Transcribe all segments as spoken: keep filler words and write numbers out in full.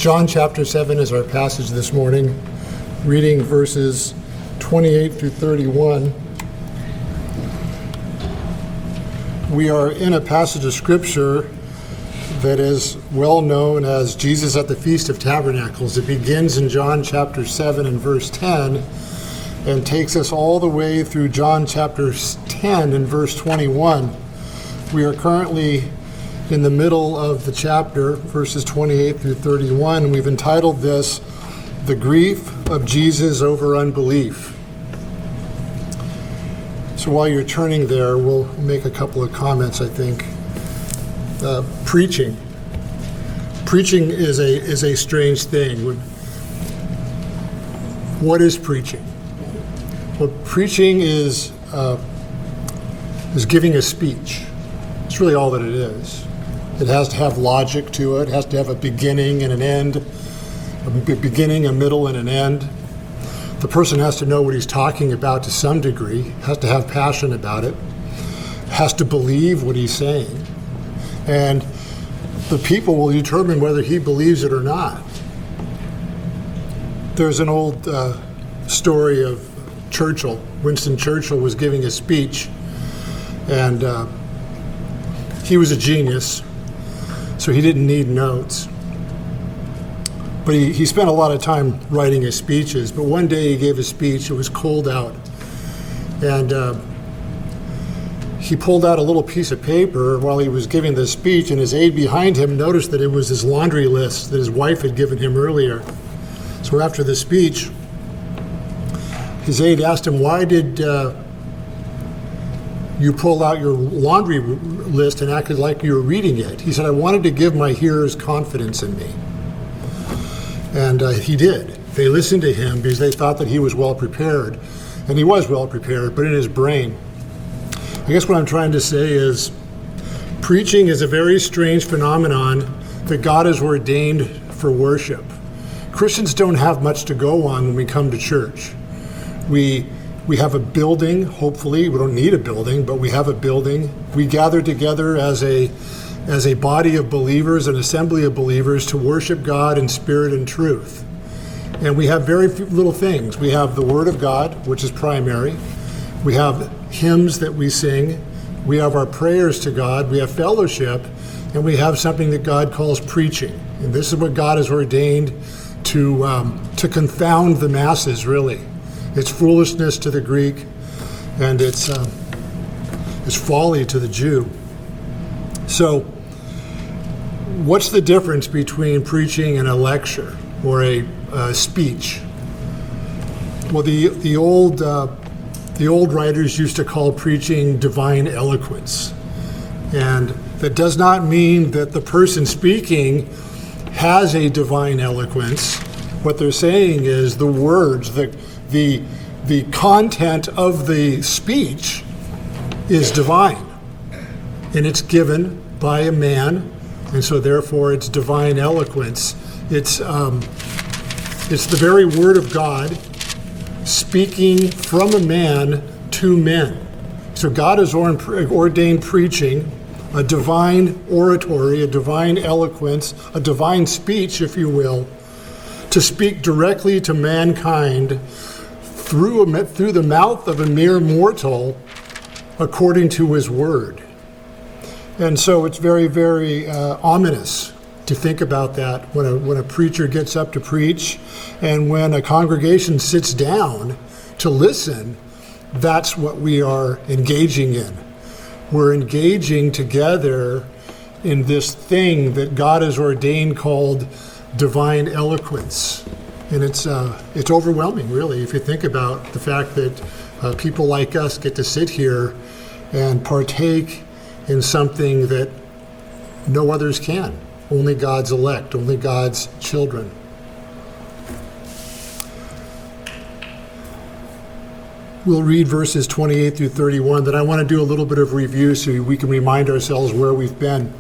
John chapter seven is our passage this morning, reading verses twenty-eight through thirty-one. We are in a passage of Scripture that is well known as Jesus at the Feast of Tabernacles. It begins in John chapter seven and verse ten and takes us all the way through John chapter ten and verse twenty-one. We are currently in the middle of the chapter, verses twenty-eight through thirty-one. We've entitled this, The Grief of Jesus Over Unbelief. So while you're turning there, we'll make a couple of comments, I think. Uh, preaching. Preaching is a is a strange thing. What is preaching? Well, preaching is uh, is giving a speech. It's really all that it is. It has to have logic to it. It has to have a beginning and an end, a beginning, a middle, and an end. The person has to know what he's talking about to some degree, has to have passion about it, has to believe what he's saying. And the people will determine whether he believes it or not. There's an old uh, story of Churchill. Winston Churchill was giving a speech, and uh, he was a genius, so he didn't need notes. But he, he spent a lot of time writing his speeches. But one day he gave a speech. It was cold out. And uh, he pulled out a little piece of paper while he was giving the speech, and his aide behind him noticed that it was his laundry list that his wife had given him earlier. So after the speech, his aide asked him, why did uh, you pull out your laundry list and acted like you were reading it? He said, I wanted to give my hearers confidence in me. And uh, he did. They listened to him because they thought that he was well prepared. And he was well prepared, but in his brain. I guess what I'm trying to say is preaching is a very strange phenomenon that God has ordained for worship. Christians don't have much to go on when we come to church. We we have a building, hopefully. We don't need a building, but we have a building. We gather together as a as a body of believers, an assembly of believers, to worship God in spirit and truth. And we have very few little things. We have the Word of God, which is primary. We have hymns that we sing. We have our prayers to God. We have fellowship. And we have something that God calls preaching. And this is what God has ordained to um, to confound the masses, really. It's foolishness to the Greek, and it's um, it's folly to the Jew. So, what's the difference between preaching and a lecture or a, a speech? Well, the the old uh, the old writers used to call preaching divine eloquence, and that does not mean that the person speaking has a divine eloquence. What they're saying is the words, the the the content of the speech is divine, and it's given by a man, and so therefore it's divine eloquence. It's um, it's the very word of God speaking from a man to men. So God has ordained preaching, a divine oratory, a divine eloquence, a divine speech, if you will, to speak directly to mankind through a, through the mouth of a mere mortal according to his word. And so it's very, very uh, ominous to think about that when a when a preacher gets up to preach, and when a congregation sits down to listen. That's what we are engaging in. We're engaging together in this thing that God has ordained called divine eloquence. And it's uh, it's overwhelming, really, if you think about the fact that uh, people like us get to sit here and partake in something that no others can. Only God's elect, only God's children. We'll read verses twenty-eight through thirty-one. Then I want to do a little bit of review so we can remind ourselves where we've been.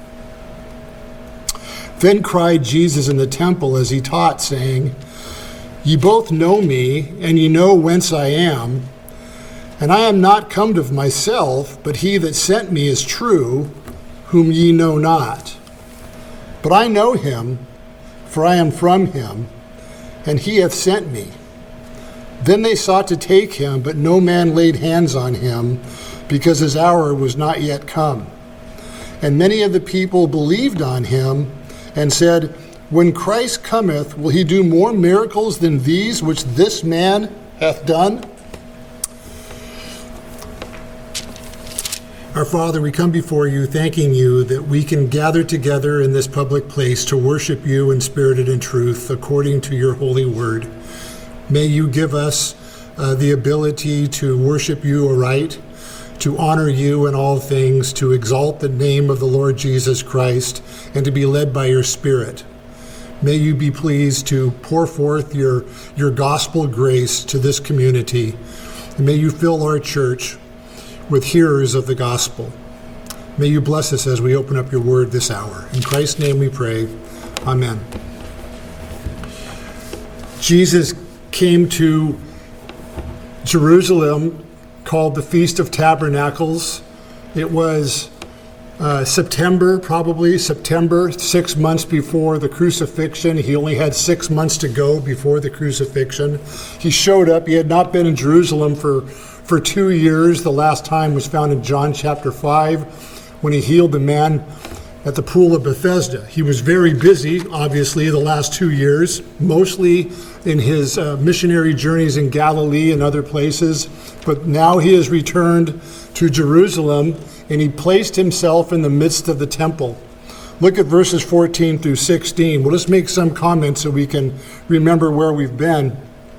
Then cried Jesus in the temple as he taught, saying, Ye both know me, and ye know whence I am. And I am not come of myself, but he that sent me is true, whom ye know not. But I know him, for I am from him, and he hath sent me. Then they sought to take him, but no man laid hands on him, because his hour was not yet come. And many of the people believed on him, and said, When Christ cometh, will he do more miracles than these which this man hath done? Our Father, we come before you thanking you that we can gather together in this public place to worship you in spirit and in truth according to your holy word. May you give us uh, the ability to worship you aright, to honor you in all things, to exalt the name of the Lord Jesus Christ, and to be led by your Spirit. May you be pleased to pour forth your, your gospel grace to this community, and may you fill our church with hearers of the gospel. May you bless us as we open up your word this hour. In Christ's name we pray. Amen. Jesus came to Jerusalem, called the Feast of Tabernacles. It was uh, September, probably September, six months before the crucifixion. He only had six months to go before the crucifixion. He showed up. He had not been in Jerusalem for For two years. The last time was found in John chapter five when he healed the man at the pool of Bethesda. He was very busy, obviously, the last two years, mostly in his uh, missionary journeys in Galilee and other places. But now he has returned to Jerusalem, and he placed himself in the midst of the temple. Look at verses fourteen through sixteen. We'll just make some comments so we can remember where we've been.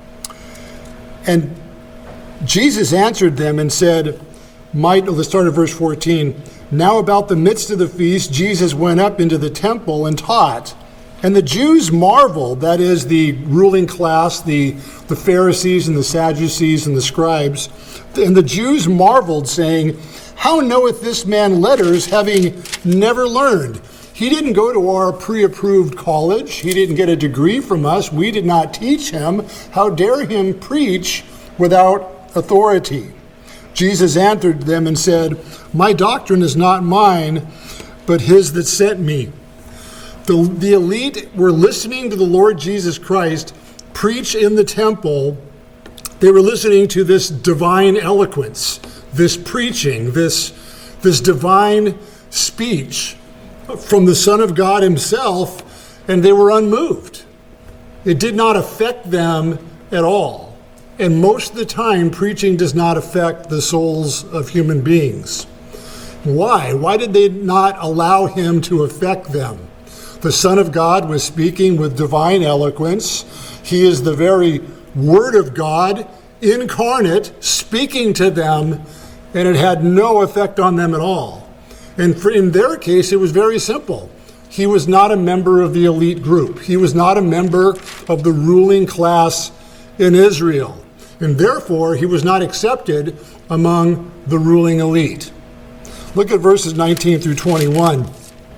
And Jesus answered them and said, Might, let's start at verse fourteen. Now about the midst of the feast, Jesus went up into the temple and taught. And the Jews marveled, that is the ruling class, the, the Pharisees and the Sadducees and the scribes. And the Jews marveled, saying, How knoweth this man letters, having never learned? He didn't go to our pre-approved college. He didn't get a degree from us. We did not teach him. How dare him preach without authority? Jesus answered them and said, My doctrine is not mine, but his that sent me. The, the elite were listening to the Lord Jesus Christ preach in the temple. They were listening to this divine eloquence, this preaching, this, this divine speech from the Son of God himself, and they were unmoved. It did not affect them at all. And most of the time, preaching does not affect the souls of human beings. Why? Why did they not allow him to affect them? The Son of God was speaking with divine eloquence. He is the very Word of God, incarnate, speaking to them, and it had no effect on them at all. And for, in their case, it was very simple. He was not a member of the elite group. He was not a member of the ruling class in Israel. And therefore, he was not accepted among the ruling elite. Look at verses nineteen through twenty-one.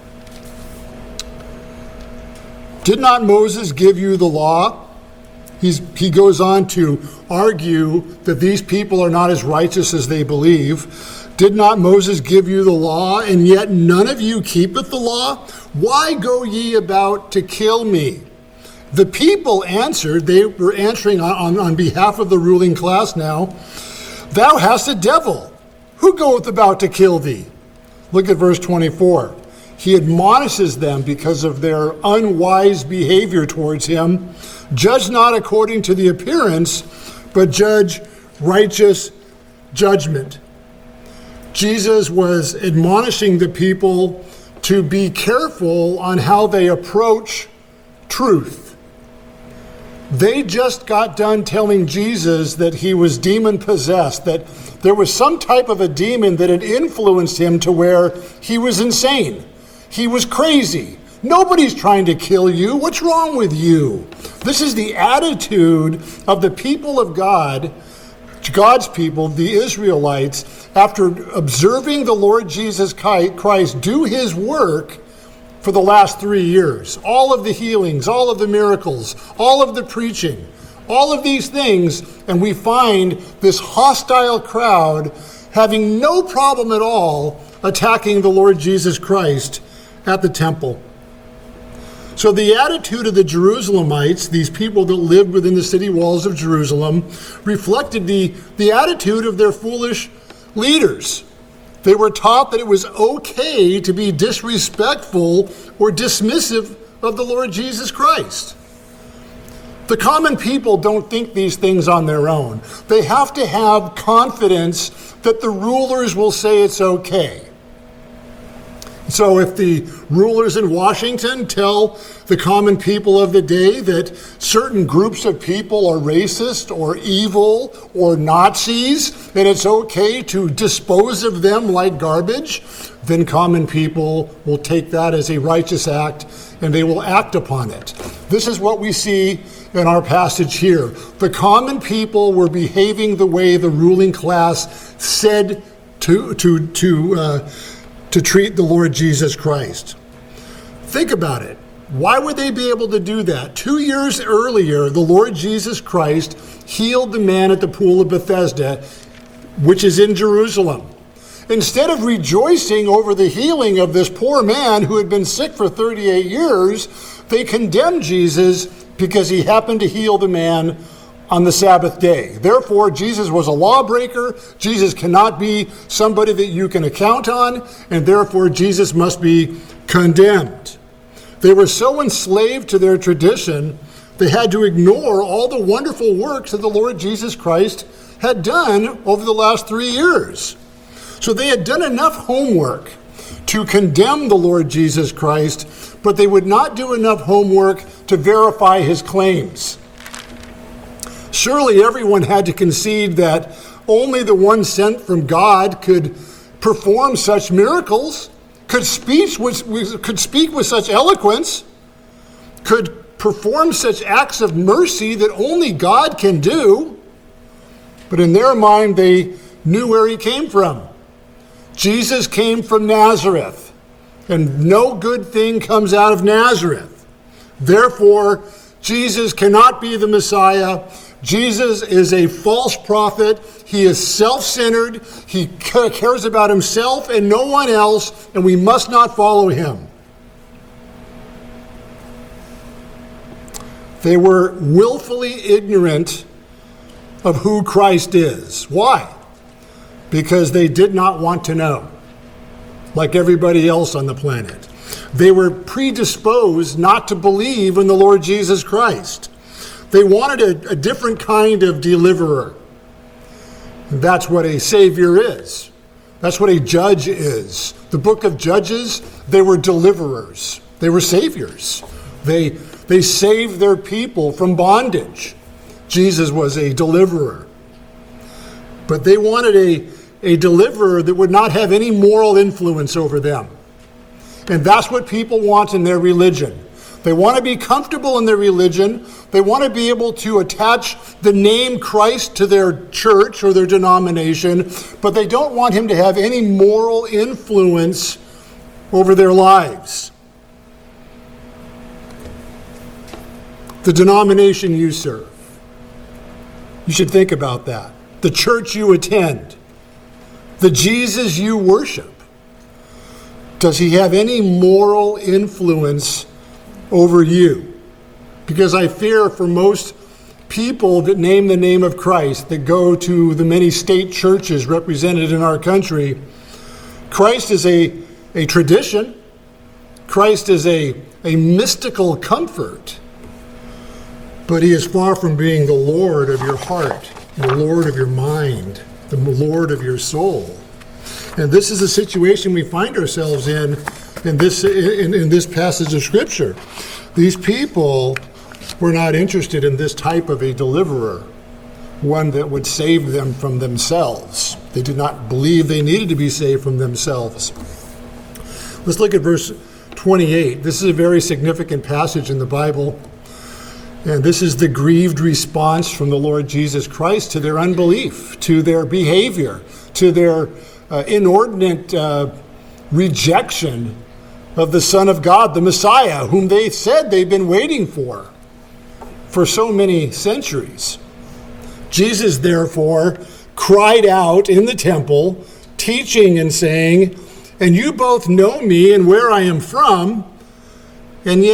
Did not Moses give you the law? He's, he goes on to argue that these people are not as righteous as they believe. Did not Moses give you the law, and yet none of you keepeth the law? Why go ye about to kill me? The people answered, they were answering on, on, on behalf of the ruling class now, Thou hast a devil. Who goeth about to kill thee? Look at verse twenty-four. He admonishes them because of their unwise behavior towards him. Judge not according to the appearance, but judge righteous judgment. Jesus was admonishing the people to be careful on how they approach truth. They just got done telling Jesus that he was demon-possessed, that there was some type of a demon that had influenced him to where he was insane. He was crazy. Nobody's trying to kill you. What's wrong with you? This is the attitude of the people of God, God's people, the Israelites, after observing the Lord Jesus Christ do his work for the last three years. All of the healings, all of the miracles, all of the preaching, all of these things, and we find this hostile crowd having no problem at all attacking the Lord Jesus Christ at the temple. So the attitude of the Jerusalemites, these people that lived within the city walls of Jerusalem, reflected the, the attitude of their foolish leaders. They were taught that it was okay to be disrespectful or dismissive of the Lord Jesus Christ. The common people don't think these things on their own. They have to have confidence that the rulers will say it's okay. So if the rulers in Washington tell the common people of the day that certain groups of people are racist or evil or Nazis, and it's okay to dispose of them like garbage, then common people will take that as a righteous act and they will act upon it. This is what we see in our passage here. The common people were behaving the way the ruling class said to, to, to, uh, to treat the Lord Jesus Christ. Think about it. Why would they be able to do that? Two years earlier, the Lord Jesus Christ healed the man at the pool of Bethesda, which is in Jerusalem. Instead of rejoicing over the healing of this poor man who had been sick for thirty-eight years, they condemned Jesus because he happened to heal the man on the Sabbath day. Therefore, Jesus was a lawbreaker. Jesus cannot be somebody that you can account on, and therefore Jesus must be condemned. They were so enslaved to their tradition, they had to ignore all the wonderful works that the Lord Jesus Christ had done over the last three years. So they had done enough homework to condemn the Lord Jesus Christ, but they would not do enough homework to verify his claims. Surely everyone had to concede that only the one sent from God could perform such miracles, could speak with, could speak with such eloquence, could perform such acts of mercy that only God can do. But in their mind, they knew where he came from. Jesus came from Nazareth, and no good thing comes out of Nazareth. Therefore, Jesus cannot be the Messiah. Jesus is a false prophet. He is self-centered. He cares about himself and no one else, and we must not follow him. They were willfully ignorant of who Christ is. Why? Because they did not want to know, like everybody else on the planet. They were predisposed not to believe in the Lord Jesus Christ. They wanted a, a different kind of deliverer. And that's what a savior is. That's what a judge is. The book of Judges, they were deliverers. They were saviors. They, they saved their people from bondage. Jesus was a deliverer. But they wanted a, a deliverer that would not have any moral influence over them. And that's what people want in their religion. They want to be comfortable in their religion. They want to be able to attach the name Christ to their church or their denomination, but they don't want him to have any moral influence over their lives. The denomination you serve. You should think about that. The church you attend. The Jesus you worship. Does he have any moral influence over you? Because I fear for most people that name the name of Christ, that go to the many state churches represented in our country, Christ is a, a tradition. Christ is a, a mystical comfort. But he is far from being the Lord of your heart, the Lord of your mind, the Lord of your soul. And this is the situation we find ourselves in in this in, in this passage of Scripture. These people were not interested in this type of a deliverer, one that would save them from themselves. They did not believe they needed to be saved from themselves. Let's look at verse twenty-eight. This is a very significant passage in the Bible. And this is the grieved response from the Lord Jesus Christ to their unbelief, to their behavior, to their uh, inordinate uh, rejection of the Son of God, the Messiah, whom they said they've been waiting for for so many centuries. Jesus, therefore, cried out in the temple, teaching and saying, "And you both know me and where I am from, and yet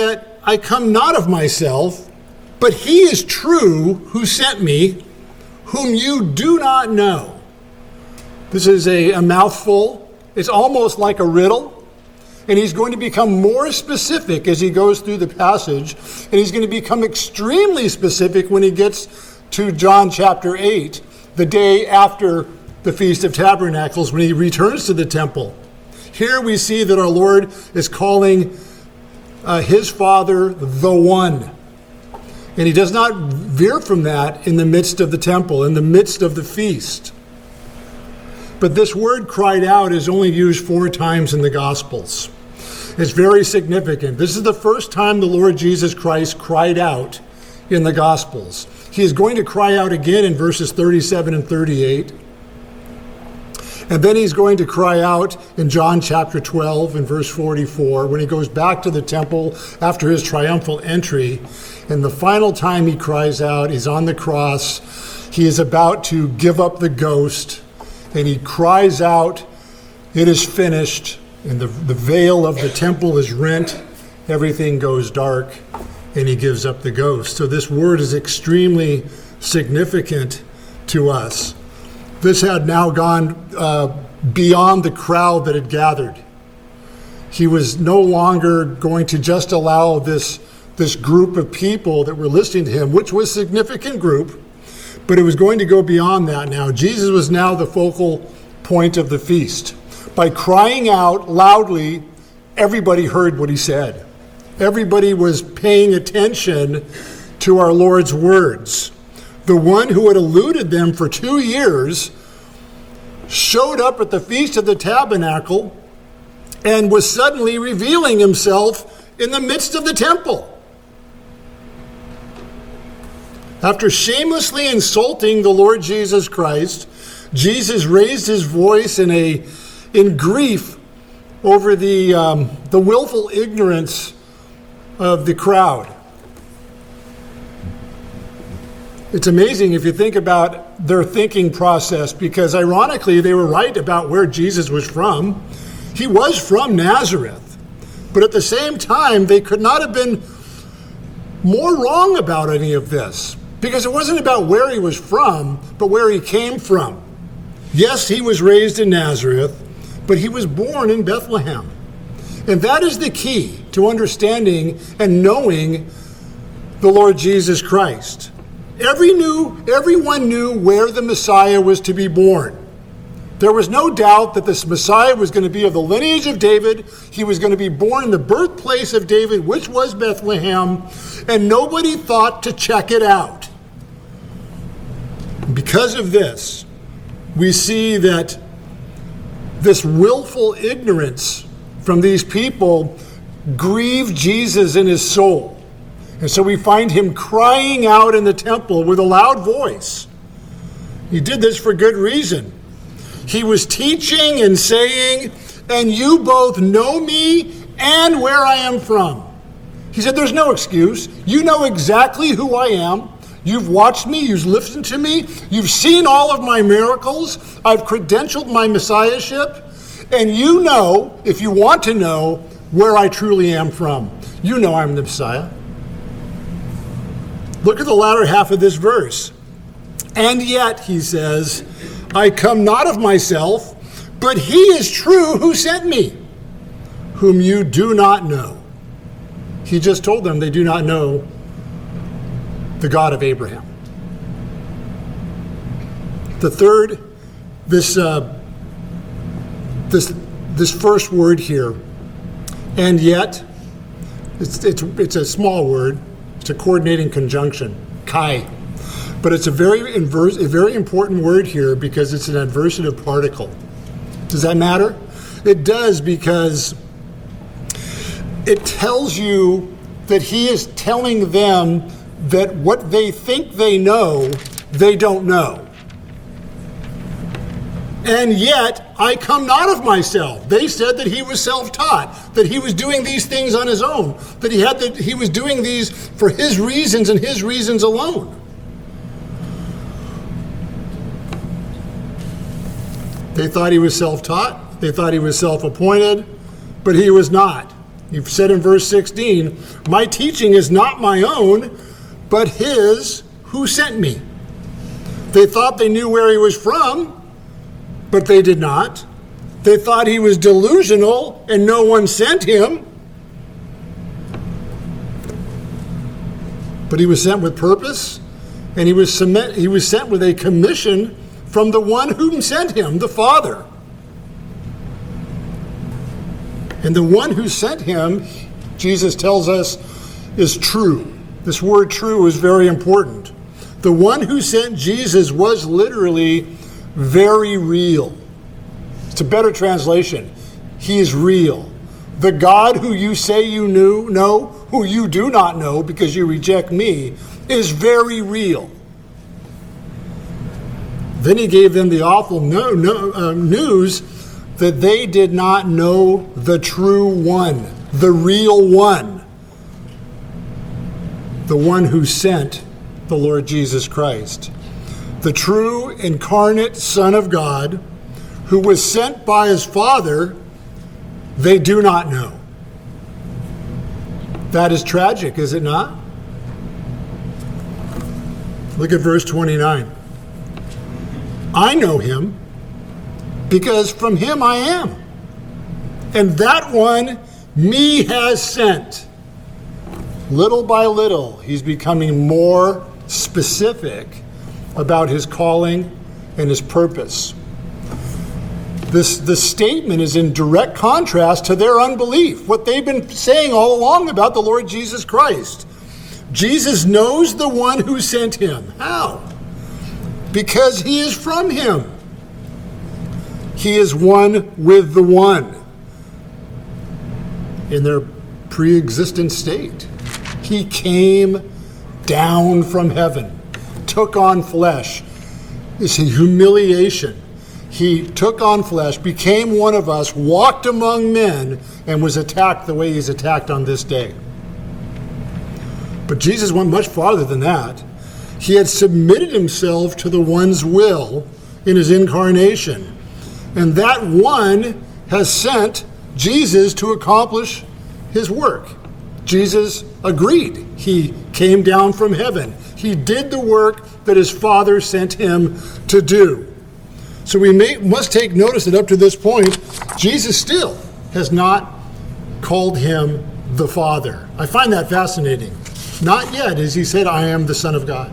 I come not of myself, but he is true who sent me, whom you do not know. This is a, a mouthful. It's almost like a riddle. And he's going to become more specific as he goes through the passage. And he's going to become extremely specific when he gets to John chapter eight, the day after the Feast of Tabernacles, when he returns to the temple. Here we see that our Lord is calling uh, his Father the One. And he does not veer from that in the midst of the temple, in the midst of the feast. But this word cried out is only used four times in the Gospels. It's very significant. This is the first time the Lord Jesus Christ cried out in the Gospels. He is going to cry out again in verses thirty-seven and thirty-eight. And then he's going to cry out in John chapter twelve and verse forty-four when he goes back to the temple after his triumphal entry. And the final time he cries out, he's on the cross. He is about to give up the ghost. And he cries out, "It is finished." And the, the veil of the temple is rent. Everything goes dark. And he gives up the ghost. So this word is extremely significant to us. This had now gone uh, beyond the crowd that had gathered. He was no longer going to just allow this, this group of people that were listening to him, which was a significant group, but it was going to go beyond that now. Jesus was now the focal point of the feast. By crying out loudly, everybody heard what he said. Everybody was paying attention to our Lord's words. The one who had eluded them for two years showed up at the Feast of the Tabernacle and was suddenly revealing himself in the midst of the temple. After shamelessly insulting the Lord Jesus Christ, Jesus raised his voice in a in grief over the um, the willful ignorance of the crowd. It's amazing if you think about their thinking process, because ironically they were right about where Jesus was from. He was from Nazareth. But at the same time, they could not have been more wrong about any of this, because it wasn't about where he was from, but where he came from. Yes, he was raised in Nazareth, but he was born in Bethlehem. And that is the key to understanding and knowing the Lord Jesus Christ. Every knew, everyone knew where the Messiah was to be born. There was no doubt that this Messiah was going to be of the lineage of David. He was going to be born in the birthplace of David, which was Bethlehem, and nobody thought to check it out. Because of this, we see that this willful ignorance from these people grieved Jesus in his soul. And so we find him crying out in the temple with a loud voice. He did this for good reason. He was teaching and saying, "And you both know me and where I am from." He said, there's no excuse. You know exactly who I am. You've watched me. You've listened to me. You've seen all of my miracles. I've credentialed my messiahship. And you know, if you want to know, where I truly am from. You know I'm the Messiah. Look at the latter half of this verse. "And yet," he says, "I come not of myself, but he is true who sent me, whom you do not know." He just told them they do not know the God of Abraham. The third, this uh, this this first word here, "and yet," it's it's it's a small word. It's a coordinating conjunction, kai. But it's a very inverse, a very important word here because it's an adversative particle. Does that matter? It does, because it tells you that he is telling them that what they think they know, they don't know. "And yet, I come not of myself." They said that he was self-taught, that he was doing these things on his own, that he had to, he was doing these for his reasons and his reasons alone. They thought he was self-taught. They thought he was self-appointed, but he was not. You've said in verse sixteen, my teaching is not my own, but his who sent me. They thought they knew where he was from, but they did not. They thought he was delusional and no one sent him. But he was sent with purpose, and he was, sent, he was sent with a commission from the one whom sent him, the Father. And the one who sent him, Jesus tells us, is true. This word true is very important. The one who sent Jesus was literally very real. It's a better translation. He is real. The God who you say you knew, know, who you do not know because you reject me, is very real. Then he gave them the awful no, no, uh, news that they did not know the true one, the real one, the one who sent the Lord Jesus Christ, the true incarnate Son of God, who was sent by his Father. They do not know. That is tragic, is it not? Look at verse twenty-nine. I know him because from him I am, and that one me has sent. Little by little, he's becoming more specific about his calling and his purpose. This, this statement is in direct contrast to their unbelief, what they've been saying all along about the Lord Jesus Christ. Jesus knows the one who sent him. How? Because he is from him. He is one with the one in their pre-existent state. He came down from heaven, took on flesh. It's a humiliation. He took on flesh, became one of us, walked among men, and was attacked the way he's attacked on this day. But Jesus went much farther than that. He had submitted himself to the one's will in his incarnation. And that one has sent Jesus to accomplish his work. Jesus agreed. He came down from heaven. He did the work that his Father sent him to do. So we may, must take notice that up to this point, Jesus still has not called him the Father. I find that fascinating. Not yet, as he said, I am the Son of God.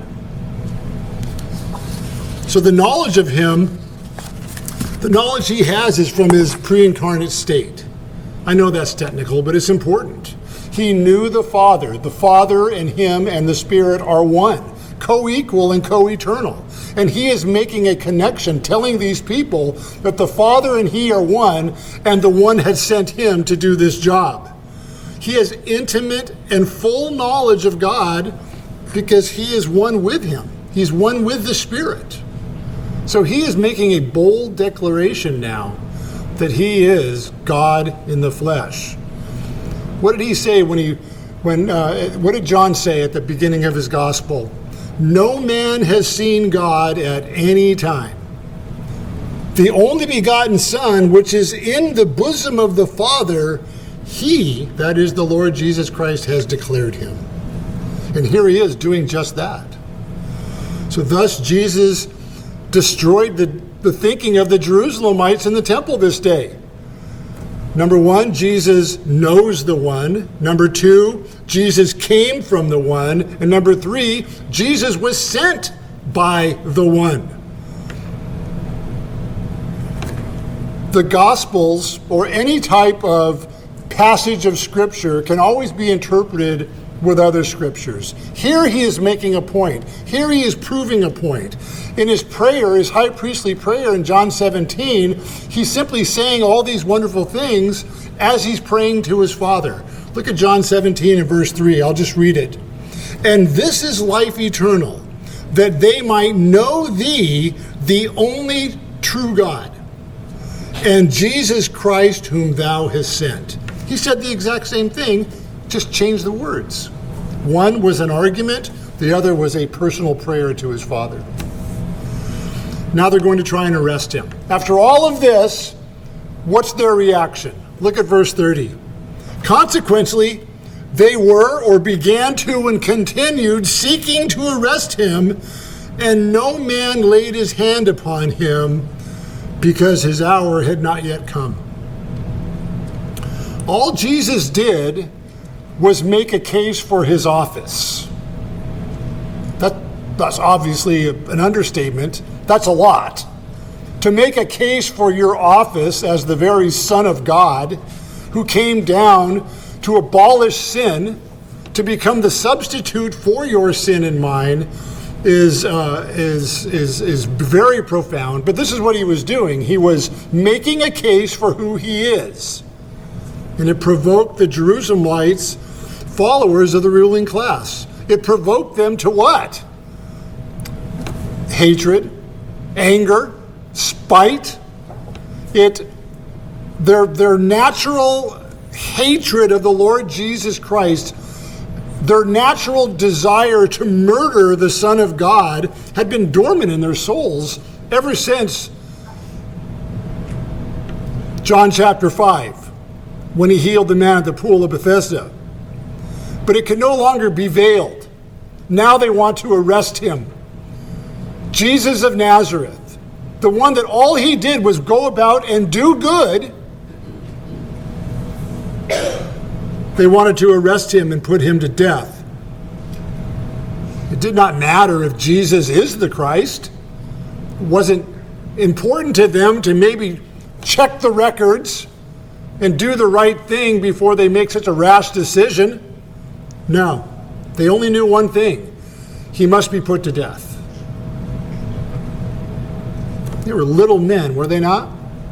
So the knowledge of him, the knowledge he has is from his pre-incarnate state. I know that's technical, but it's important. He knew the Father. The Father and him and the Spirit are one, co-equal and co-eternal. And he is making a connection, telling these people that the Father and he are one, and the one had sent him to do this job. He has intimate and full knowledge of God because he is one with him. He's one with the Spirit. So he is making a bold declaration now that he is God in the flesh. What did he say when he, when, uh, what did John say at the beginning of his gospel? No man has seen God at any time. The only begotten Son, which is in the bosom of the Father, he, that is the Lord Jesus Christ, has declared him. And here he is doing just that. So thus Jesus destroyed the, the thinking of the Jerusalemites in the temple this day. Number one, Jesus knows the one. Number two, Jesus came from the one. And number three, Jesus was sent by the one. The Gospels, or any type of passage of Scripture, can always be interpreted with other scriptures. Here he is making a point. Here he is proving a point. In his prayer, his high priestly prayer in John seventeen, he's simply saying all these wonderful things as he's praying to his Father. Look at John seventeen and verse three. I'll just read it. And this is life eternal, that they might know thee, the only true God, and Jesus Christ whom thou hast sent. He said the exact same thing, just changed the words. One was an argument, the other was a personal prayer to his Father. Now they're going to try and arrest him. After all of this, what's their reaction? Look at verse thirty. Consequently, they were or began to and continued seeking to arrest him, and no man laid his hand upon him because his hour had not yet come. All Jesus did was make a case for his office. That, that's obviously an understatement. That's a lot. To make a case for your office as the very Son of God, who came down to abolish sin, to become the substitute for your sin and mine, is uh, is is is very profound. But this is what he was doing. He was making a case for who he is, and it provoked the Jerusalemites, followers of the ruling class. It provoked them to what? Hatred, anger, spite. It their their natural hatred of the Lord Jesus Christ, their natural desire to murder the Son of God, had been dormant in their souls ever since John chapter five, when he healed the man at the pool of Bethesda. But it could no longer be veiled. Now they want to arrest him. Jesus of Nazareth, the one that all he did was go about and do good, they wanted to arrest him and put him to death. It did not matter if Jesus is the Christ. It wasn't important to them to maybe check the records and do the right thing before they make such a rash decision. No, they only knew one thing: he must be put to death. They were little men, were they not?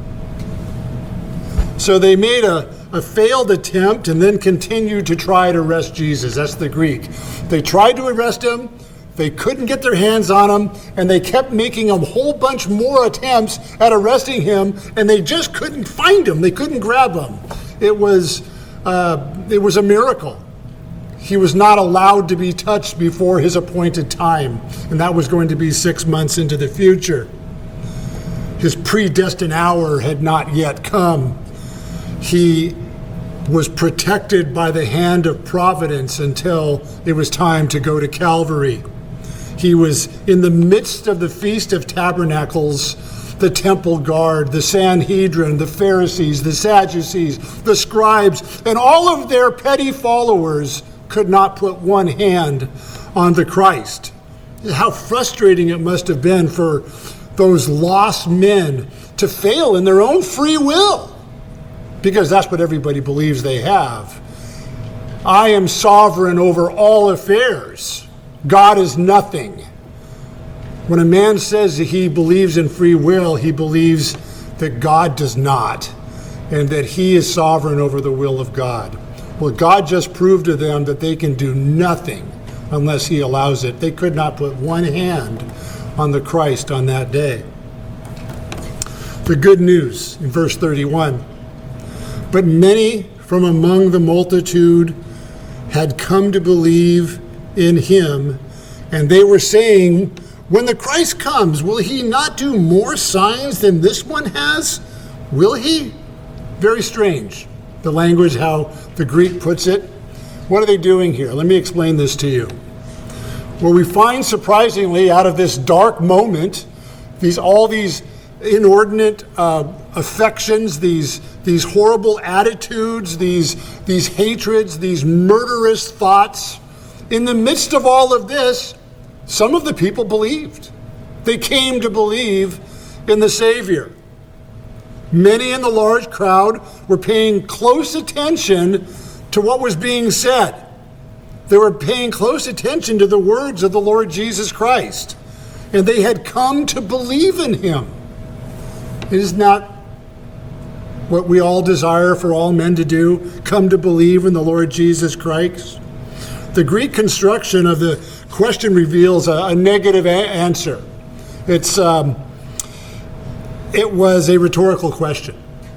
So they made a, a failed attempt and then continued to try to arrest Jesus. That's the Greek. They tried to arrest him. They couldn't get their hands on him, and they kept making a whole bunch more attempts at arresting him, and they just couldn't find him. They couldn't grab him. It was, uh, it was a miracle. He was not allowed to be touched before his appointed time, and that was going to be six months into the future. His predestined hour had not yet come. He was protected by the hand of providence until it was time to go to Calvary. He was in the midst of the Feast of Tabernacles, the temple guard, the Sanhedrin, the Pharisees, the Sadducees, the scribes, and all of their petty followers could not put one hand on the Christ. How frustrating it must have been for those lost men to fail in their own free will, because that's what everybody believes they have. I am sovereign over all affairs. God is nothing. When a man says that he believes in free will, he believes that God does not, and that he is sovereign over the will of God. Well, God just proved to them that they can do nothing unless he allows it. They could not put one hand on the Christ on that day. The good news in verse thirty-one. But many from among the multitude had come to believe in him, and they were saying, when the Christ comes, will he not do more signs than this one has? Will he? Very strange, the language, how the Greek puts it. What are they doing here? Let me explain this to you. Well, we find surprisingly out of this dark moment, these all these inordinate uh, affections, these these horrible attitudes, these these hatreds, these murderous thoughts. In the midst of all of this, some of the people believed. They came to believe in the Savior. Many in the large crowd were paying close attention to what was being said. They were paying close attention to the words of the Lord Jesus Christ, and they had come to believe in him. It is not what we all desire for all men to do, come to believe in the Lord Jesus Christ. The Greek construction of the question reveals a, a negative a- answer. It's um, it was a rhetorical question.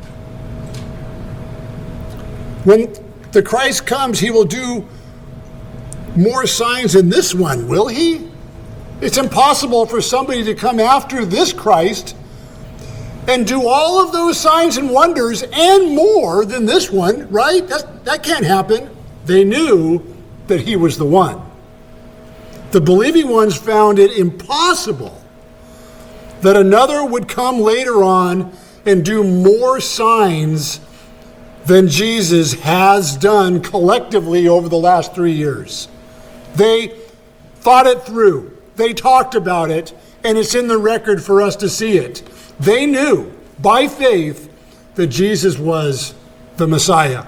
When the Christ comes, he will do more signs than this one, will he? It's impossible for somebody to come after this Christ and do all of those signs and wonders and more than this one, right? That's, that can't happen. They knew that he was the one. The believing ones found it impossible that another would come later on and do more signs than Jesus has done collectively over the last three years. They thought it through. They talked about it, and it's in the record for us to see it. They knew by faith that Jesus was the Messiah.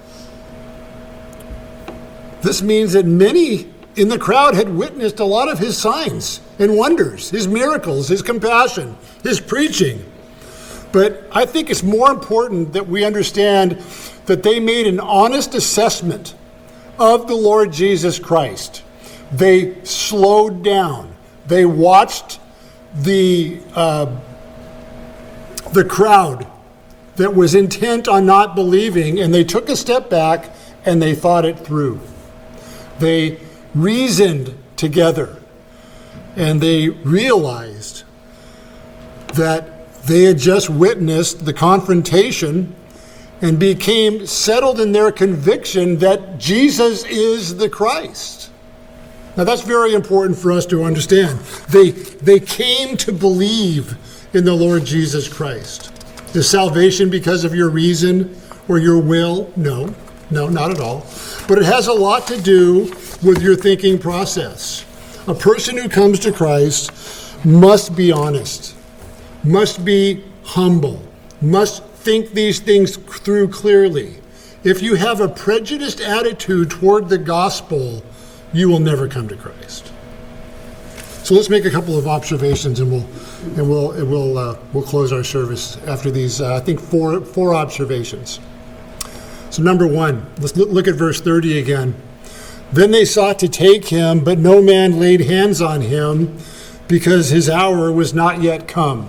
This means that many in the crowd had witnessed a lot of his signs and wonders, his miracles, his compassion, his preaching. But I think it's more important that we understand that they made an honest assessment of the Lord Jesus Christ. They slowed down. They watched the uh, the crowd that was intent on not believing, and they took a step back and they thought it through. They reasoned together, and they realized that they had just witnessed the confrontation and became settled in their conviction that Jesus is the Christ. Now that's very important for us to understand. They, they came to believe in the Lord Jesus Christ. Is salvation because of your reason or your will? No, no, not at all. But it has a lot to do with your thinking process. A person who comes to Christ must be honest, must be humble, must think these things through clearly. If you have a prejudiced attitude toward the gospel, you will never come to Christ. So let's make a couple of observations, and we'll and we'll and we'll uh, we'll close our service after these. Uh, I think four four observations. So number one, let's look at verse thirty again. Then they sought to take him, but no man laid hands on him, because his hour was not yet come.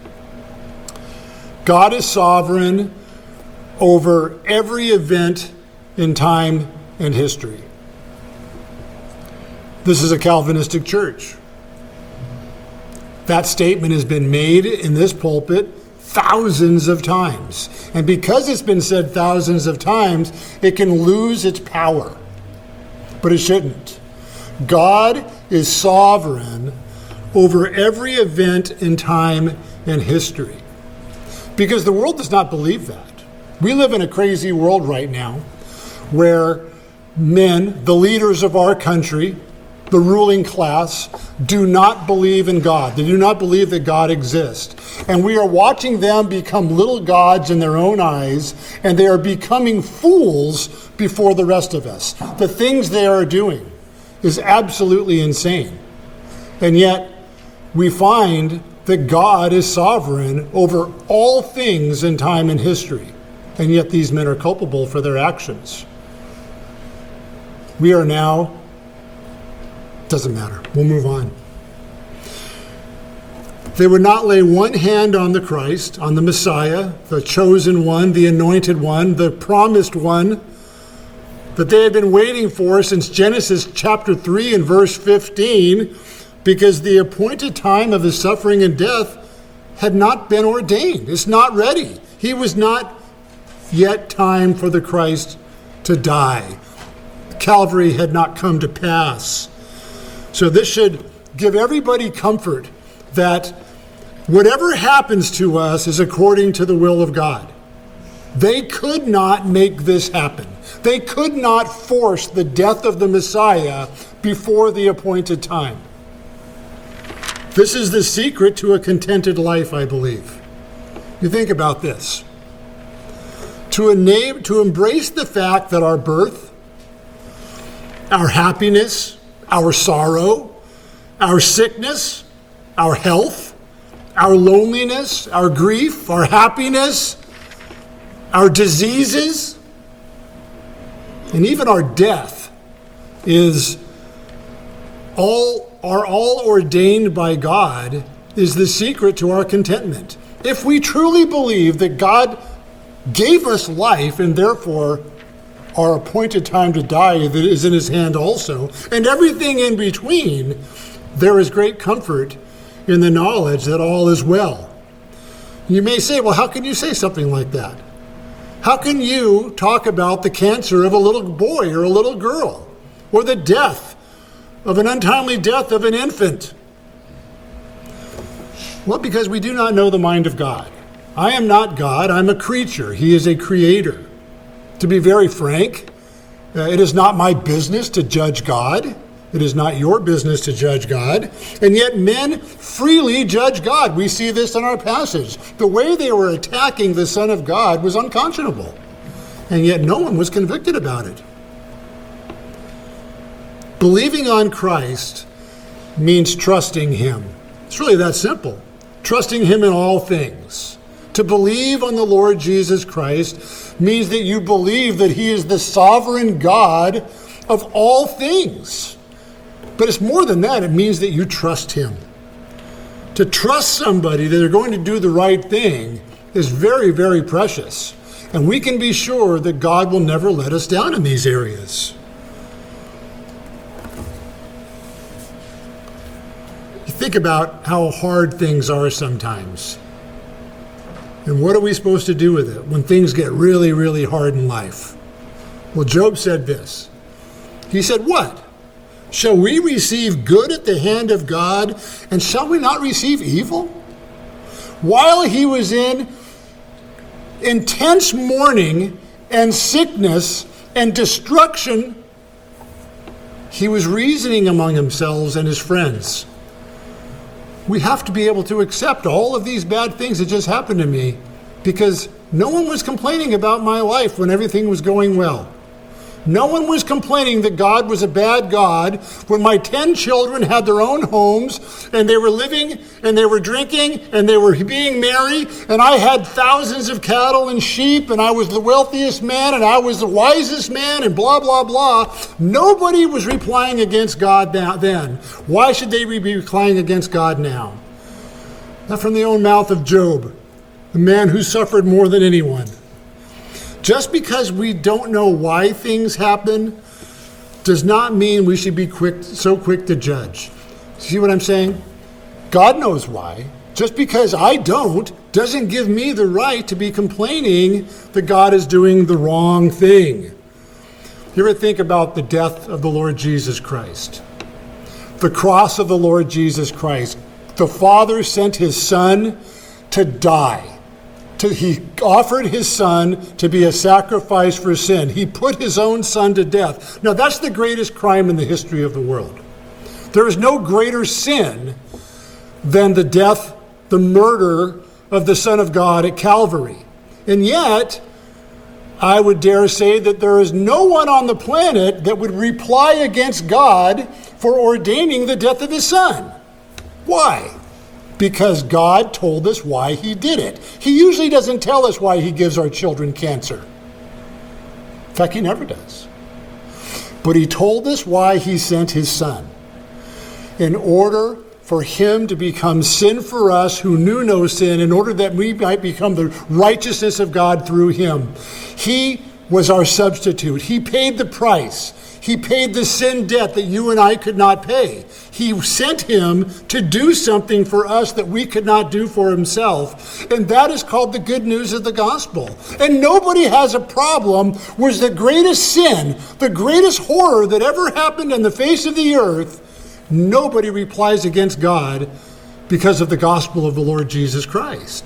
God is sovereign over every event in time and history. This is a Calvinistic church. That statement has been made in this pulpit thousands of times. And because it's been said thousands of times, it can lose its power. But it shouldn't. God is sovereign over every event in time and history. Because the world does not believe that. We live in a crazy world right now where men, the leaders of our country, the ruling class, do not believe in God. They do not believe that God exists. And we are watching them become little gods in their own eyes, and they are becoming fools before the rest of us. The things they are doing is absolutely insane. And yet, we find that God is sovereign over all things in time and history. And yet these men are culpable for their actions. We are now, doesn't matter, we'll move on. They would not lay one hand on the Christ, on the Messiah, the chosen one, the anointed one, the promised one that they had been waiting for since Genesis chapter three and verse fifteen, because the appointed time of his suffering and death had not been ordained. It's not ready. He was not yet time for the Christ to die. Calvary had not come to pass. So this should give everybody comfort that whatever happens to us is according to the will of God. They could not make this happen. They could not force the death of the Messiah before the appointed time. This is the secret to a contented life, I believe. You think about this. To, enable, to embrace the fact that our birth, our happiness, our sorrow, our sickness, our health, our loneliness, our grief, our happiness, our diseases, and even our death is all are all ordained by God, is the secret to our contentment. If we truly believe that God gave us life and therefore our appointed time to die that is in his hand also, and everything in between, there is great comfort in the knowledge that all is well. You may say, well, how can you say something like that? How can you talk about the cancer of a little boy or a little girl, or the death of an untimely death of an infant? Well, because we do not know the mind of God. I am not God, I'm a creature. He is a creator. To be very frank, uh, it is not my business to judge God. It is not your business to judge God. And yet men freely judge God. We see this in our passage. The way they were attacking the Son of God was unconscionable. And yet no one was convicted about it. Believing on Christ means trusting him. It's really that simple. Trusting him in all things. To believe on the Lord Jesus Christ means that you believe that he is the sovereign God of all things. But it's more than that. It means that you trust him. To trust somebody that they're going to do the right thing is very, very precious. And we can be sure that God will never let us down in these areas. You think about how hard things are sometimes. And what are we supposed to do with it when things get really, really hard in life? Well, Job said this. He said, what? Shall we receive good at the hand of God, and shall we not receive evil? While he was in intense mourning and sickness and destruction, he was reasoning among himself and his friends. We have to be able to accept all of these bad things that just happened to me, because no one was complaining about my life when everything was going well. No one was complaining that God was a bad God when my ten children had their own homes and they were living and they were drinking and they were being merry, and I had thousands of cattle and sheep and I was the wealthiest man and I was the wisest man and blah, blah, blah. Nobody was replying against God then. Why should they be replying against God now? Not from the own mouth of Job, the man who suffered more than anyone. Just because we don't know why things happen does not mean we should be quick, so quick to judge. See what I'm saying? God knows why. Just because I don't doesn't give me the right to be complaining that God is doing the wrong thing. You ever think about the death of the Lord Jesus Christ? The cross of the Lord Jesus Christ. The Father sent his Son to die. He offered his Son to be a sacrifice for sin. He put his own Son to death. Now, that's the greatest crime in the history of the world. There is no greater sin than the death, the murder of the Son of God at Calvary. And yet, I would dare say that there is no one on the planet that would reply against God for ordaining the death of his Son. Why? Because God told us why he did it. He usually doesn't tell us why he gives our children cancer. In fact, he never does. But he told us why he sent his Son. In order for him to become sin for us who knew no sin, in order that we might become the righteousness of God through him. He was our substitute. He paid the price. He paid the sin debt that you and I could not pay. He sent him to do something for us that we could not do for himself. And that is called the good news of the gospel. And nobody has a problem with the greatest sin, the greatest horror that ever happened on the face of the earth. Nobody replies against God because of the gospel of the Lord Jesus Christ.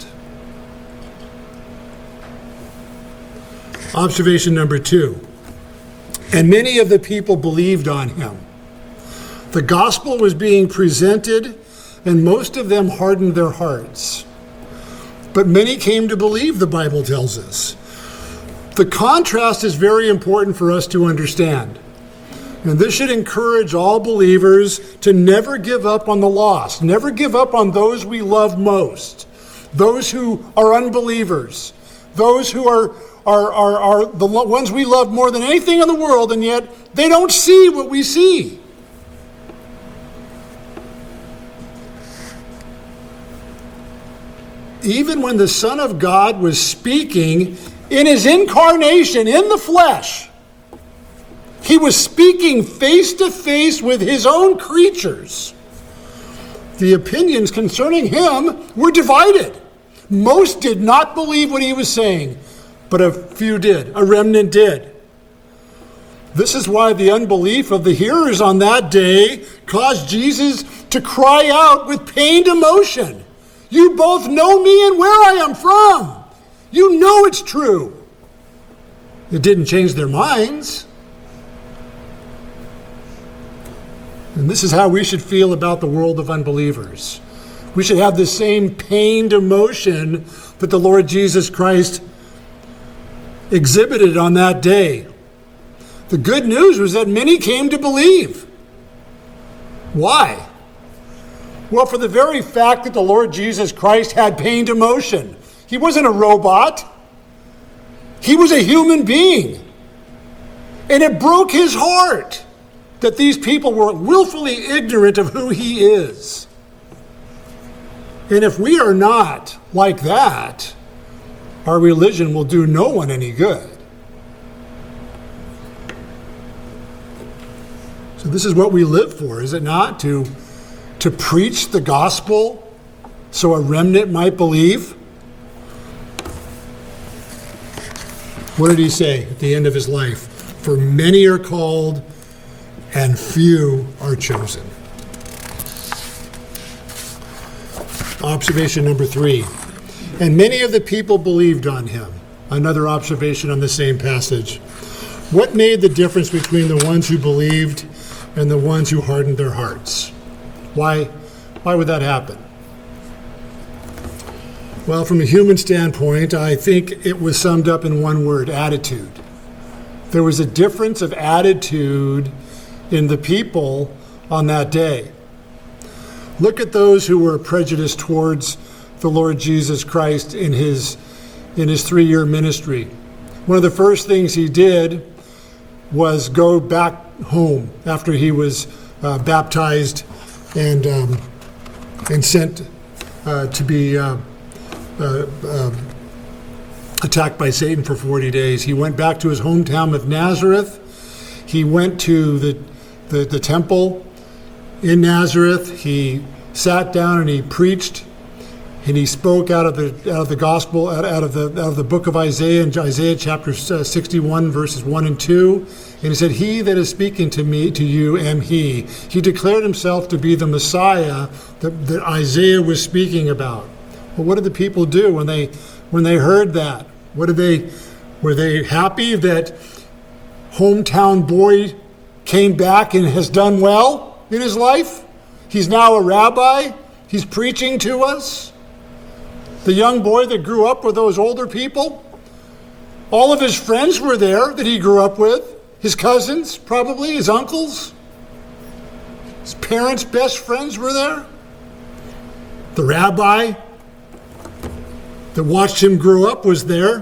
Observation number two. And many of the people believed on him. The gospel was being presented, and most of them hardened their hearts. But many came to believe, the Bible tells us. The contrast is very important for us to understand. And this should encourage all believers to never give up on the lost, never give up on those we love most, those who are unbelievers, those who are Are, are, are the ones we love more than anything in the world, and yet they don't see what we see. Even when the Son of God was speaking in his incarnation, in the flesh, he was speaking face to face with his own creatures. The opinions concerning him were divided. Most did not believe what he was saying, but a few did. A remnant did. This is why the unbelief of the hearers on that day caused Jesus to cry out with pained emotion, "You both know me and where I am from. You know it's true." It didn't change their minds. And this is how we should feel about the world of unbelievers. We should have the same pained emotion that the Lord Jesus Christ exhibited on that day. The good news was that many came to believe. Why? Well, for the very fact that the Lord Jesus Christ had pained emotion. He wasn't a robot. He was a human being. And it broke his heart that these people were willfully ignorant of who he is. And if we are not like that, our religion will do no one any good. So this is what we live for, is it not? To, to preach the gospel so a remnant might believe? What did he say at the end of his life? For many are called and few are chosen. Observation number three. And many of the people believed on him. Another observation on the same passage. What made the difference between the ones who believed and the ones who hardened their hearts? Why, why would that happen? Well, from a human standpoint, I think it was summed up in one word: attitude. There was a difference of attitude in the people on that day. Look at those who were prejudiced towards the Lord Jesus Christ in his, in his three-year ministry. One of the first things he did was go back home after he was uh, baptized and um, and sent uh, to be uh, uh, uh, attacked by Satan for forty days. He went back to his hometown of Nazareth. He went to the, the, the temple in Nazareth. He sat down and he preached, and he spoke out of the out of the gospel, out, out of the out of the book of Isaiah, in Isaiah chapter sixty-one, verses one and two. And he said, "He that is speaking to me, to you, am he." He declared himself to be the Messiah that, that Isaiah was speaking about. Well, what did the people do when they when they heard that? What did they were they happy that hometown boy came back and has done well in his life? He's now a rabbi. He's preaching to us. The young boy that grew up with those older people, all of his friends were there that he grew up with. His cousins, probably, his uncles. His parents' best friends were there. The rabbi that watched him grow up was there.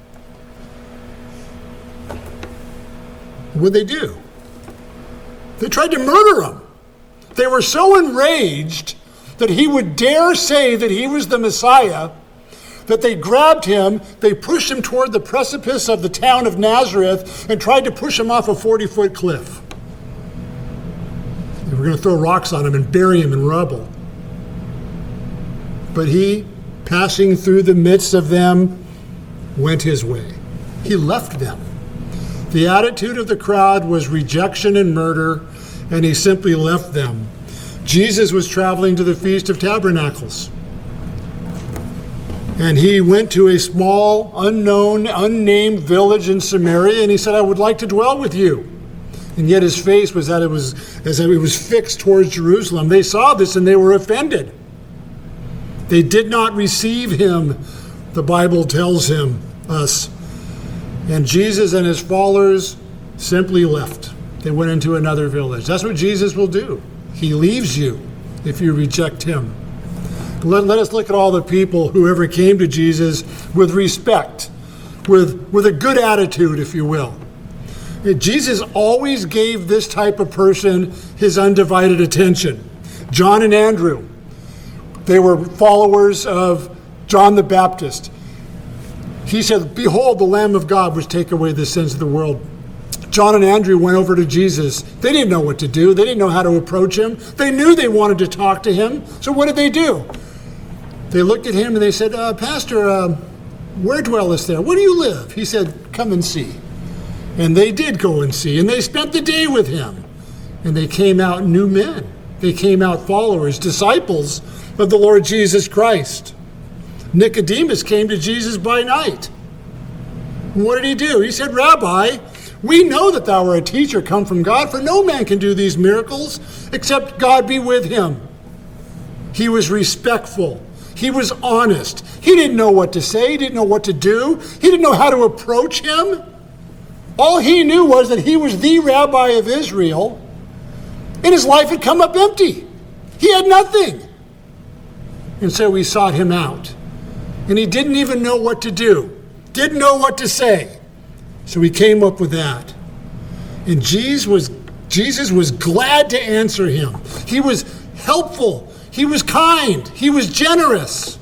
What did they do? They tried to murder him. They were so enraged that he would dare say that he was the Messiah that they grabbed him, they pushed him toward the precipice of the town of Nazareth and tried to push him off a forty-foot cliff. They were going to throw rocks on him and bury him in rubble. But he, passing through the midst of them, went his way. He left them. The attitude of the crowd was rejection and murder, and he simply left them. Jesus was traveling to the Feast of Tabernacles. And he went to a small, unknown, unnamed village in Samaria, and he said, "I would like to dwell with you." And yet his face was that it was as if it was fixed towards Jerusalem. They saw this and they were offended. They did not receive him, the Bible tells him, us. And Jesus and his followers simply left. They went into another village. That's what Jesus will do. He leaves you if you reject him. Let, let us look at all the people who ever came to Jesus with respect, with, with a good attitude, if you will. Jesus always gave this type of person his undivided attention. John and Andrew, they were followers of John the Baptist. He said, "Behold, the Lamb of God which take away the sins of the world." John and Andrew went over to Jesus. They didn't know what to do. They didn't know how to approach him. They knew they wanted to talk to him. So what did they do? they looked at him and they said, uh, Pastor, uh, where dwellest thou? Where do you live? He said, come and see. And they did go and see, and they spent the day with him. And they came out new men. They came out followers, disciples of the Lord Jesus Christ. Nicodemus came to Jesus by night. And what did he do? He said, Rabbi, we know that thou art a teacher come from God, for no man can do these miracles except God be with him. He was respectful. He was honest. He didn't know what to say. He didn't know what to do. He didn't know how to approach him. All he knew was that he was the rabbi of Israel, and his life had come up empty. He had nothing. And so we sought him out. And he didn't even know what to do, didn't know what to say. So he came up with that. And Jesus was, Jesus was glad to answer him. He was helpful. He was kind. He was generous.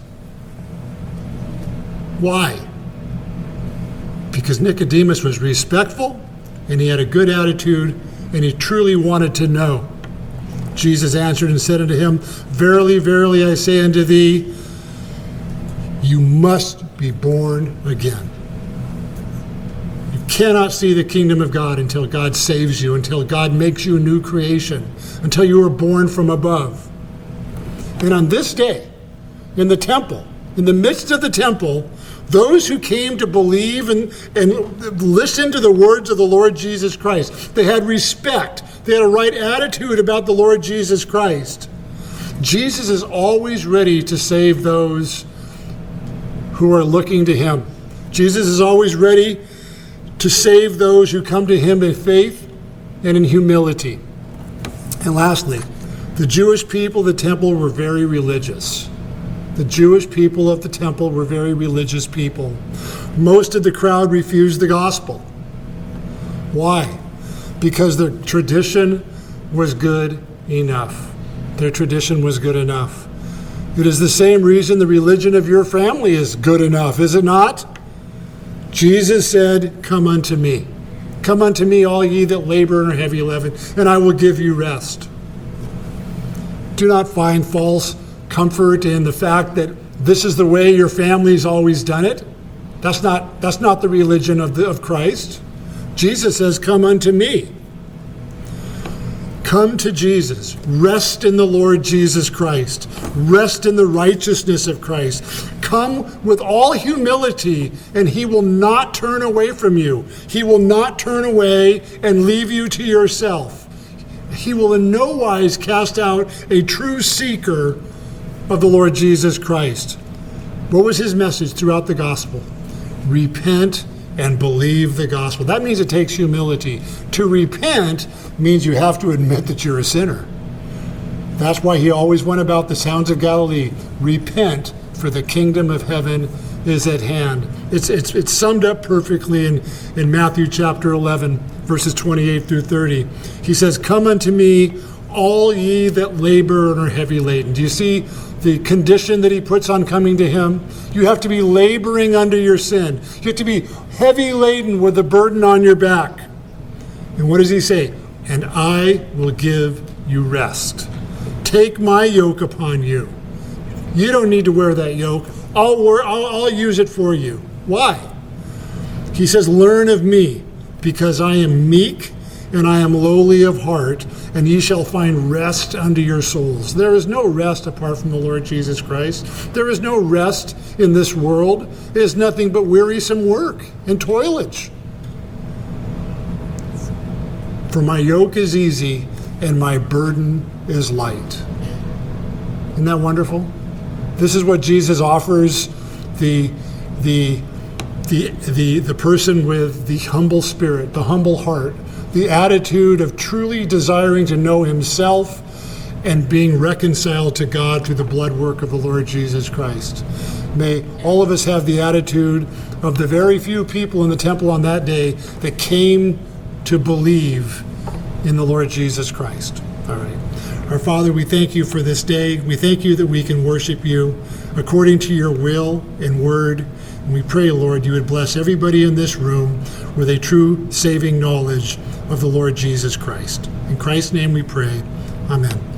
Why? Because Nicodemus was respectful, and he had a good attitude, and he truly wanted to know. Jesus answered and said unto him, Verily, verily, I say unto thee, you must be born again. You cannot see the kingdom of God until God saves you, until God makes you a new creation, until you are born from above. And on this day, in the temple, in the midst of the temple, those who came to believe and, and listen to the words of the Lord Jesus Christ, they had respect. They had a right attitude about the Lord Jesus Christ. Jesus is always ready to save those who are looking to him. Jesus is always ready to save those who come to him in faith and in humility. And lastly, the Jewish people of the temple were very religious. The Jewish people of the temple were very religious people. Most of the crowd refused the gospel. Why? Because their tradition was good enough. Their tradition was good enough. It is the same reason the religion of your family is good enough, is it not? Jesus said, come unto me. Come unto me, all ye that labor and are heavy laden, and I will give you rest. Do not find false comfort in the fact that this is the way your family's always done it. That's not, that's not the religion of, the, of Christ. Jesus says, come unto me. Come to Jesus. Rest in the Lord Jesus Christ. Rest in the righteousness of Christ. Come with all humility, and he will not turn away from you. He will not turn away and leave you to yourself. He will in no wise cast out a true seeker of the Lord Jesus Christ. What was his message throughout the gospel? Repent and believe the gospel. That means it takes humility. To repent means you have to admit that you're a sinner. That's why he always went about the sounds of Galilee. Repent, for the kingdom of heaven is at hand. It's it's it's summed up perfectly in, in Matthew chapter eleven, verses twenty-eight through thirty. He says, come unto me, all ye that labor and are heavy laden. Do you see the condition that he puts on coming to him? You have to be laboring under your sin. You have to be heavy laden with the burden on your back. And what does he say? And I will give you rest. Take my yoke upon you. You don't need to wear that yoke. I'll, wear, I'll, I'll use it for you. Why? He says, learn of me, because I am meek and I am lowly of heart, and ye shall find rest unto your souls. There is no rest apart from the Lord Jesus Christ. There is no rest in this world. It is nothing but wearisome work and toilage. For my yoke is easy and my burden is light. Isn't that wonderful? This is what Jesus offers the, the, the, the, the person with the humble spirit, the humble heart, the attitude of truly desiring to know himself and being reconciled to God through the blood work of the Lord Jesus Christ. May all of us have the attitude of the very few people in the temple on that day that came to believe in the Lord Jesus Christ. All right. Our Father, we thank you for this day. We thank you that we can worship you according to your will and word. And we pray, Lord, you would bless everybody in this room with a true saving knowledge of the Lord Jesus Christ. In Christ's name we pray. Amen.